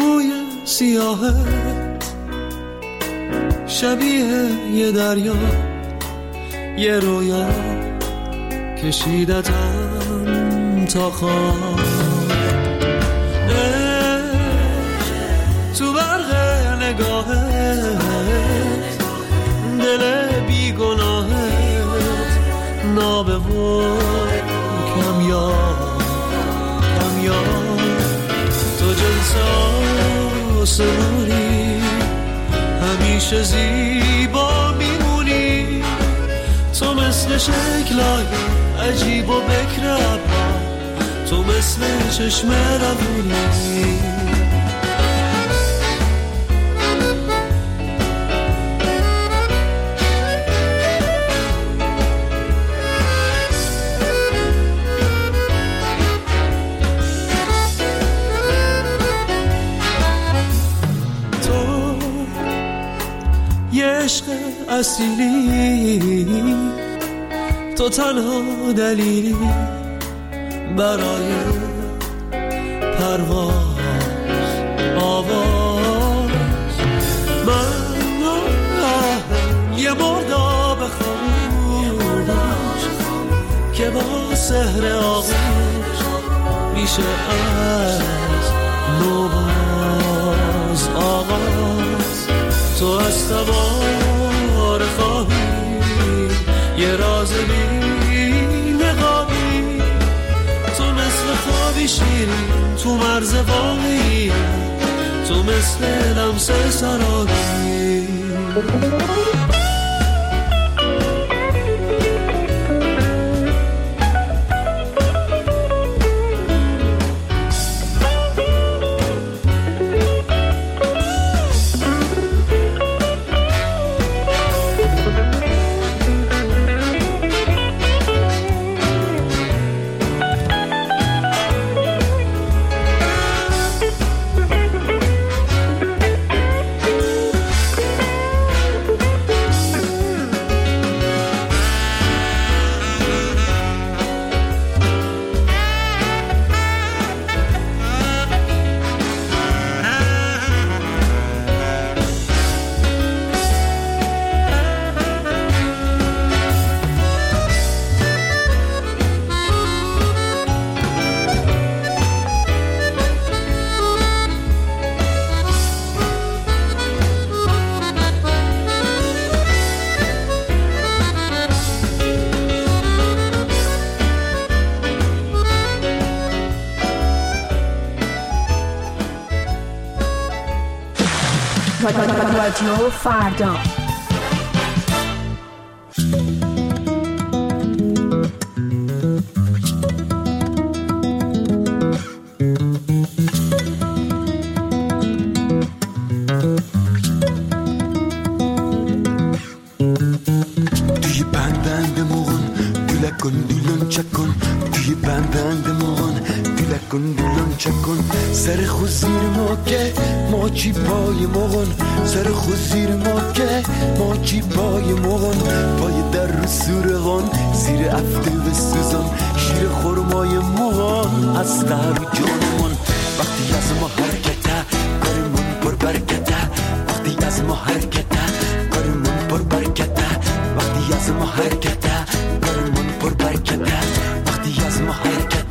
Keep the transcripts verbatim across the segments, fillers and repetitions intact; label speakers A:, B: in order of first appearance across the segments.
A: موی سیاهه شبیه یه دریا، یه رویا کشیدتم تا خواب. تو برق نگاهت دل بیگناهت نابه و کمیاب کمیاب. تو جنس آسمونی همیشه زیبا میمونی. تو مثل شکلای عجیب و بکر ابرا، تو مثل چشم روونی. عشق اصیلی، تو تنها دلیلی برای پرواز آواز. من یه مرداب خاموش که با سحر آغوش میشه از نوباز آغاز. تو از سوار خواهی یه راز بی نقابی. تو مثل خوابی شیرین تو مرز واقعی، تو مثل لمس سرابی.
B: رادیو فردا.
C: توی بند مون گله کن دلون چکن، توی بند مون گله کن دلون چکن. سر خود زیر ما که ماچی پای مغن، سر خود زیر ما که ماچی پای مغن. پای در رو سورغان زیر افته و سوزان، شیر خورمای مغن از در جانمون. وقتی از ما حرکته کارمون پر برکته، وقتی از ما حرکته کارمون پر برکته، وقتی از ما حرکته کارمون پر برکته، وقتی از ما حرکته.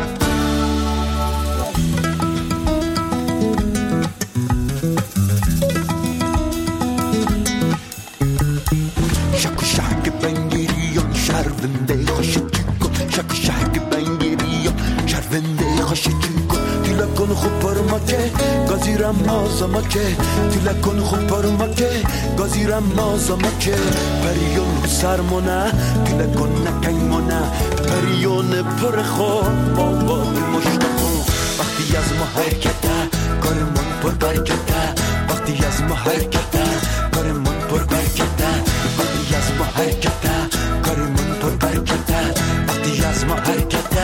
C: شک و شک بنگیریان شرونده خوشی کن، شک و شک بنگیریان شرونده خوشی کن. دیلا کن خوب پرما که گازیرم مازما که، دیلا کن خوب پرما که گازیرم مازما که. پریون سرمونه دیلا کن نکنمونه، پریون پر خواب بابا مشتاقم. وقتی از ما حرکته کارمون پر برکته، وقتی از ما حرکته کارمون پر برکته، وقتی از ما حرکته کارمون پر برکته، وقتی از ما حرکته.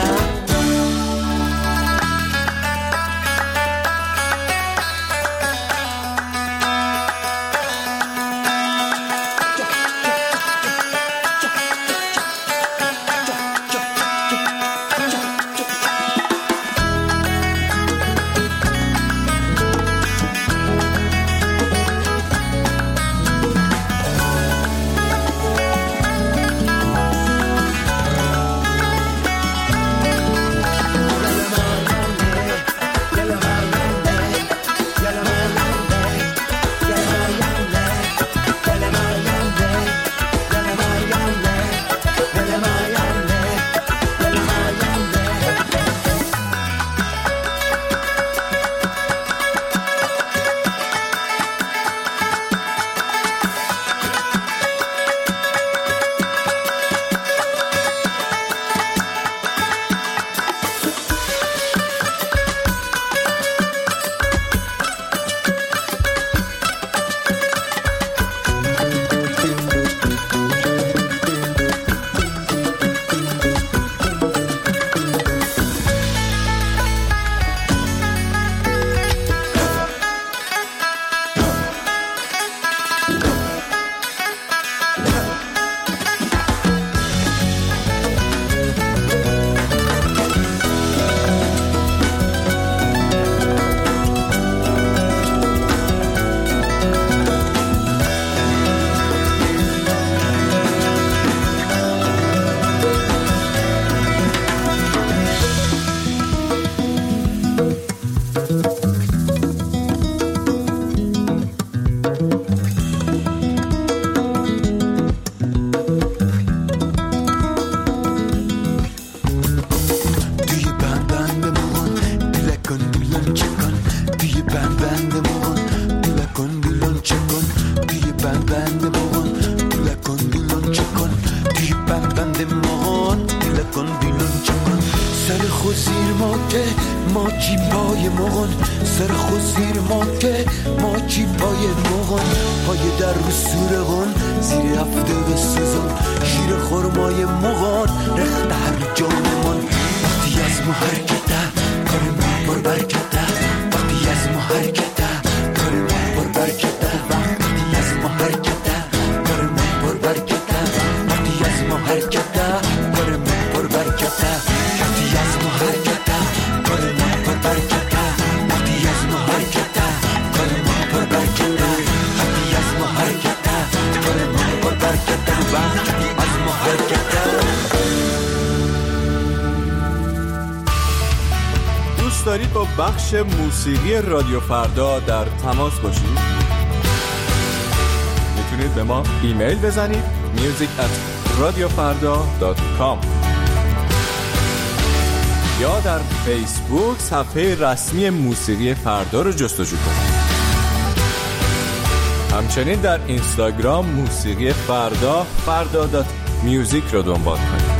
C: بند بند مغان دوله کن دیلون چکن توی بند بند مغان دوله کن دیلون چکن توی بند بند مغان دوله کن دیلون چکن سر خوزیر ما که ما جیبای مغان سر خوزیر ما که ما جیبای مغان پای در رو سورغان زیر هفته به سزان شیر خورمای مغان رخت هر جانمان وقتی از ما حرکته کار ما بر برکته وقتی از ما حرکته کار ما بر برکته وقتی از ما حرکته کار ما بر برکته وقتی از ما حرکته کار ما بر برکته وقتی از ما حرکته کار ما بر برکته وقتی از ما حرکته کار ما بر برکته وقتی از ما حرکته کار ما بر برکته وقتی از ما حرکته.
D: دوست دارید با بخش موسیقی رادیو فردا در تماس باشید؟ میتونید به ما ایمیل بزنید music at radiofarda dot com یا در فیسبوک صفحه رسمی موسیقی فردا رو جستجو کنید. همچنین در اینستاگرام موسیقی فردا فردا دات میوزیک رو دنبال کنید.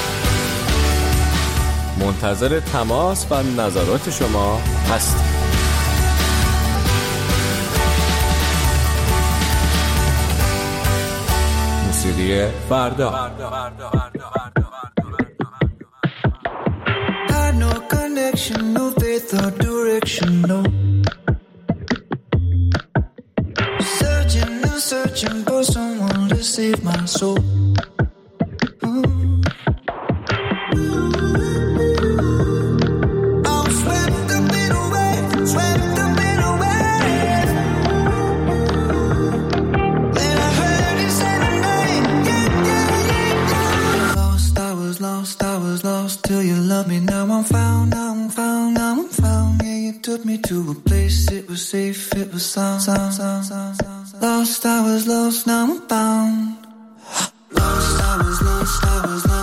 D: منتظر تماس و نظرات شما هستیم. موسیقی فردا.
E: Had no connection, no faith or direction, no. Searching and searching for someone to save my soul. Took me to a place, it was safe, it was sound, sound, sound, sound, sound. Lost, I was lost, now I'm found. Lost, I was lost, I was lost.